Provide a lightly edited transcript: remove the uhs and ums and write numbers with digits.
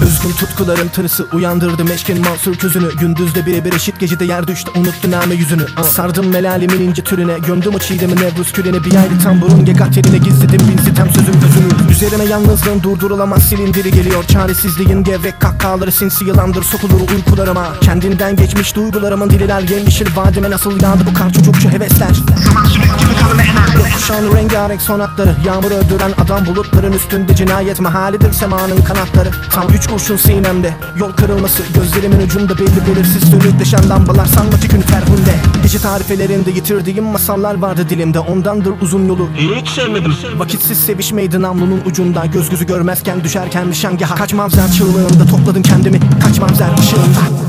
Üzgün tutkuların tırısı uyandırdı meşkin Mansur közünü. Gündüzde birebir eşit, gecede yer düştü unuttu name yüzünü. Sardım melalimin ince türüne, gömdüm o çiğdemi Nevruz külüne. Bir ayrı tamburun gegat yerine gizledim bin sitem sözüm özünü. Üzerime yalnızlığın durdurulamaz silindiri geliyor. Çaresizliğin gevrek kahkahaları sinsi yılandır, sokulur uykularıma. Kendinden geçmiş duygularımın dililer yemyeşil vadime nasıl yağdı bu kar çocukça hevesler. Kuşağın rengarenk sonatları, yağmur öldüren adam bulutların üstünde cinayet mahalidir semanın kanatları. Tam 3 kurşun sinemde, yol kırılması gözlerimin ucunda belli belirsiz sönükleşen lambalar sanma gün ferhunde. Gece tarifelerinde yitirdiğim masallar vardı dilimde, ondandır uzun yolu hiç sevmedim. Vakitsiz sevişmeydi namlunun ucunda, göz gözü görmezken düşerken nişangaha. Kaç mavzer çığlığında topladım kendimi, kaç mavzer ışığında.